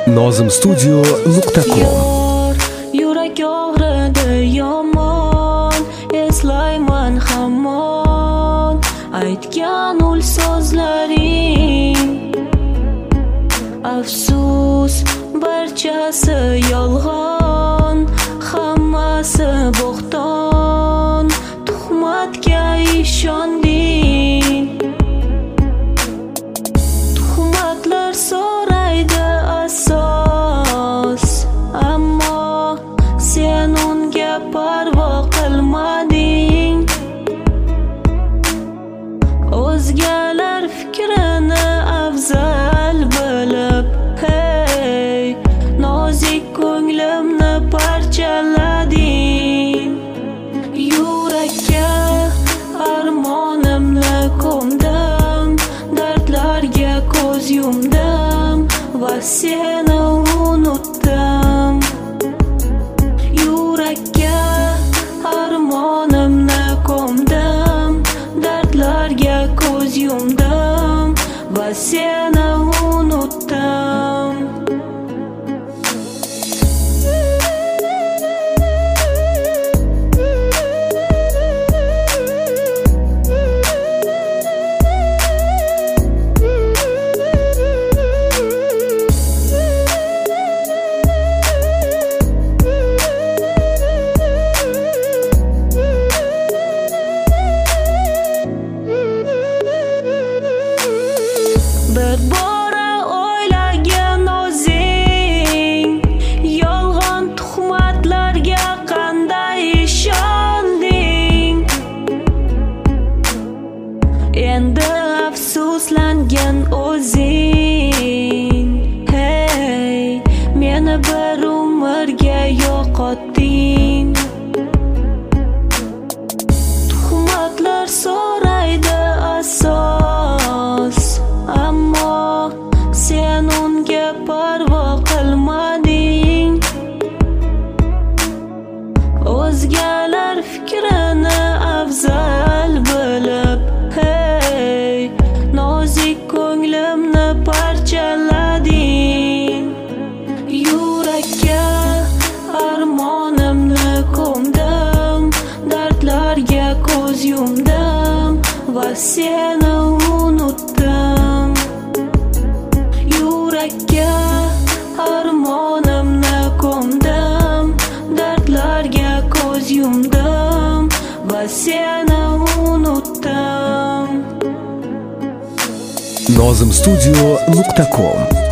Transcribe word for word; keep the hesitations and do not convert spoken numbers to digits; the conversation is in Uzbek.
nozim studio nuqta com. Yurak og'ridi yomon, eslayman hamon aytgan ul so'zlaring. Afsus, barchasi yolg'on, hammasi bo'xton. Tuhmatga ishonding, tuhmatlar so'raydi asos, ammo sen unga parvo qilmading. O'zgalar fikrini afzal bilib, hey, nozik ko'nglimni parchalading. Yurakka armonimni ko'mdim, dardlarga ko'z yumdim va seni unutdim. Yurakka armonimni ko'mdim, dardlarga ko'z yumdim va seni unutdim. Bir bora o'ylagan o'zing, yolg'on tuhmatlarga qanday ishonding? Endi afsuslangan o'zing, hey, meni bir umrga yo'qotding. Tuhmatlar so'raydi asos, ammo sen unga parvo qilmading. O'zgalar fikrini afzal bilib, hey, nozik ko'nglimni parchalading. Yurakka armonimni ko'mdim, dardlarga ko'z yumdim va seni unutdim. Yurakka armonimni ko'mdim, dardlarga ko'z yumdim va seni unutdim. nozim studio nuqta com